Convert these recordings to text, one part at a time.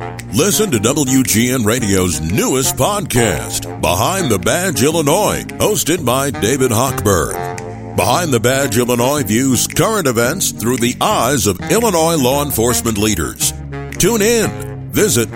Listen to WGN Radio's newest podcast, Behind the Badge Illinois, hosted by David Hochberg. Behind the Badge Illinois views current events through the eyes of Illinois law enforcement leaders. Tune in. Visit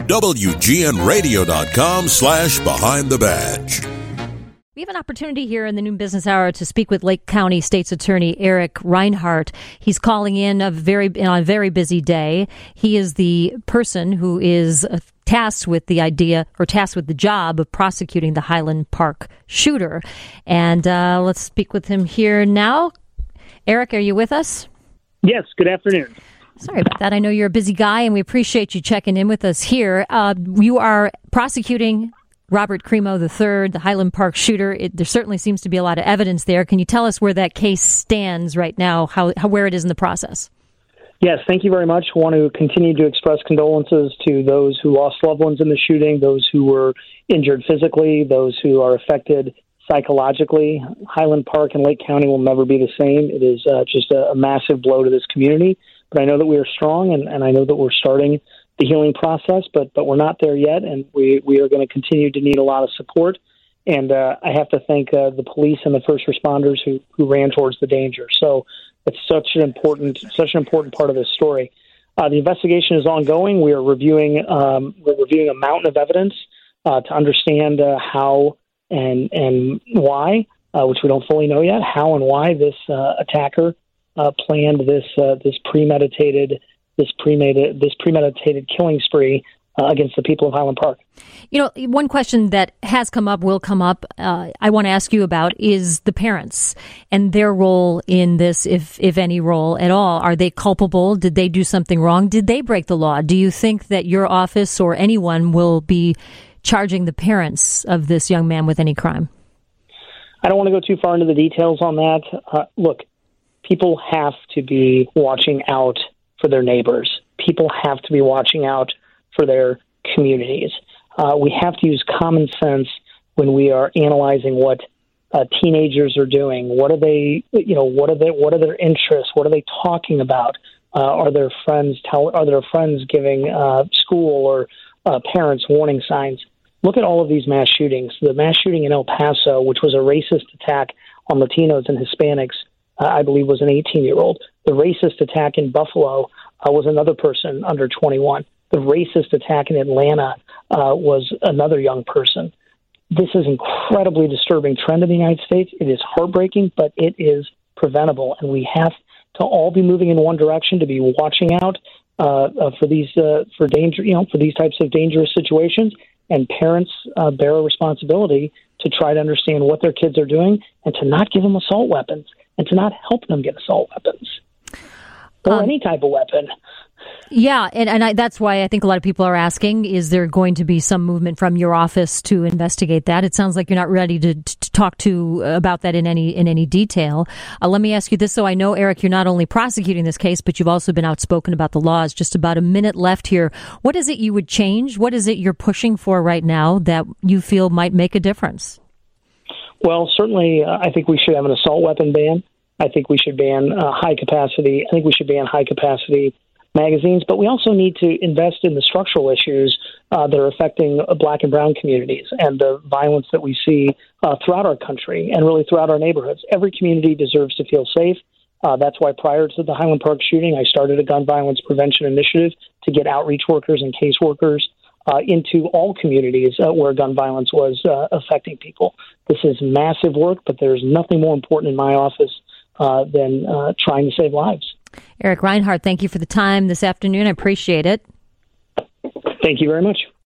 WGNRadio.com/Behind the Badge. We have an opportunity here in the Noon Business Hour to speak with Lake County State's Attorney Eric Reinhart. He's calling in on a very busy day. He is the person who is tasked with the job of prosecuting the Highland Park shooter. And let's speak with him here now. Eric, are you with us? Yes, good afternoon. Sorry about that. I know you're a busy guy, and we appreciate you checking in with us here. You are prosecuting Robert Crimo III, the Highland Park shooter. There certainly seems to be a lot of evidence there. Can you tell us where that case stands right now, where it is in the process? Yes, thank you very much. I want to continue to express condolences to those who lost loved ones in the shooting, those who were injured physically, those who are affected psychologically. Highland Park and Lake County will never be the same. It is just a massive blow to this community. But I know that we are strong, and I know that we're starting the healing process, but we're not there yet, and we are going to continue to need a lot of support. And I have to thank the police and the first responders who ran towards the danger. So it's such an important part of this story. The investigation is ongoing. We are reviewing a mountain of evidence to understand how and why, which we don't fully know yet, how and why this attacker planned this premeditated killing spree against the people of Highland Park. You know, one question that will come up, I want to ask you about is the parents and their role in this, if any role at all. Are they culpable? Did they do something wrong? Did they break the law? Do you think that your office or anyone will be charging the parents of this young man with any crime? I don't want to go too far into the details on that. Look, people have to be watching out for their neighbors. People have to be watching out for their communities. We have to use common sense when we are analyzing what teenagers are doing. What are they? What are their interests? What are they talking about? Are their friends giving school or parents warning signs? Look at all of these mass shootings. The mass shooting in El Paso, which was a racist attack on Latinos and Hispanics, I believe was an 18-year-old. The racist attack in Buffalo was another person under 21. The racist attack in Atlanta was another young person. This is an incredibly disturbing trend in the United States. It is heartbreaking, but it is preventable, and we have to all be moving in one direction to be watching out for these types of dangerous situations. And parents bear a responsibility to try to understand what their kids are doing and to not give them assault weapons and to not help them get assault weapons or any type of weapon. Yeah, and that's why I think a lot of people are asking, is there going to be some movement from your office to investigate that? It sounds like you're not ready to talk about that in any detail. Let me ask you this, so I know, Eric, you're not only prosecuting this case, but you've also been outspoken about the laws. Just about a minute left here. What is it you would change? What is it you're pushing for right now that you feel might make a difference? Well, certainly, I think we should have an assault weapon ban. I think we should ban high capacity magazines, but we also need to invest in the structural issues that are affecting Black and brown communities and the violence that we see throughout our country and really throughout our neighborhoods. Every community deserves to feel safe. That's why prior to the Highland Park shooting, I started a gun violence prevention initiative to get outreach workers and caseworkers into all communities where gun violence was affecting people. This is massive work, but there's nothing more important in my office than trying to save lives. Eric Reinhart, thank you for the time this afternoon. I appreciate it. Thank you very much.